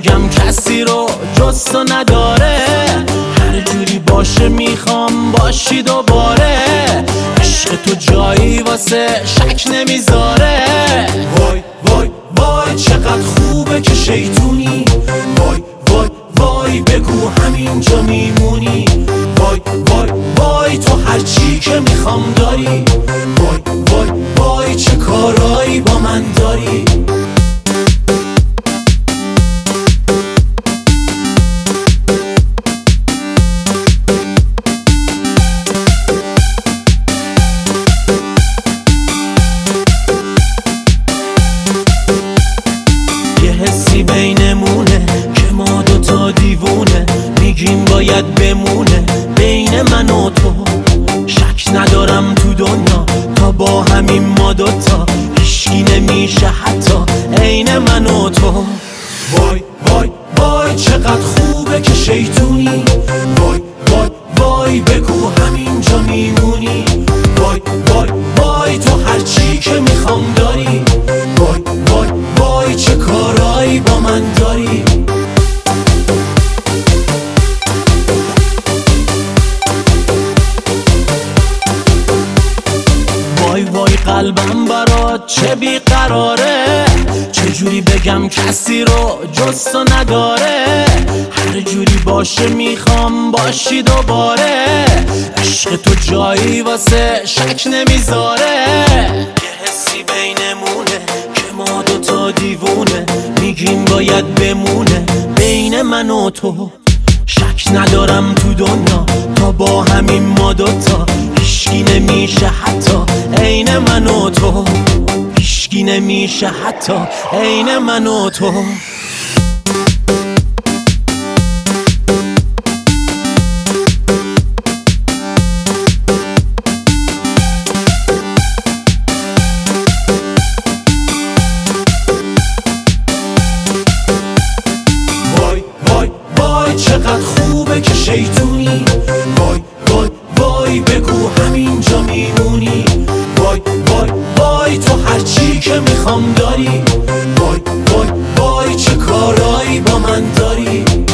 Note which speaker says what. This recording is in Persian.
Speaker 1: بگم کسی رو جز تو نداره، هر جوری باشه میخوام باشی دوباره، عشق تو جایی واسه شک نمیذاره.
Speaker 2: وای وای وای چقدر خوبه که شیطونی، وای وای وای بگو همینجا میمونی، وای وای وای تو هرچی که میخوام داری، وای وای وای چه کارایی با من داری.
Speaker 1: حسی بینمونه که ما دوتا دیوونه، میگیم باید بمونه بین من و تو، شک ندارم تو دنیا تا با همین ما دوتا هیچکی نمیشه حتی عین من و تو.
Speaker 2: وای وای وای چقدر خوبه که شیطونی، وای وای وای بگو همینجا میمونی، وای وای وای تو هرچی که میخوام داری، وای وای وای چه کارایی با من داری.
Speaker 1: وای وای قلبم برات چه بیقراره، چجوری بگم کسی رو جز تو نداره، هر جوری باشه میخوام باشی دوباره، عشق تو جایی واسه شک نمیذاره. یه حسی بینمونه که ما دوتا دیوونه، میگیم باید بمونه بین من و تو، شک ندارم تو دنیا تا با همین ما دوتا هیچکی نمیشه حتی عین من و تو، هیچکی نمیشه حتی عین من و تو.
Speaker 2: وای وای وای چقدر خوبه که شیطونی، وای وای وای بگو همینجا میمونی، وای وای وای تو هرچی که میخوام داری، وای وای وای چه کارایی با من داری.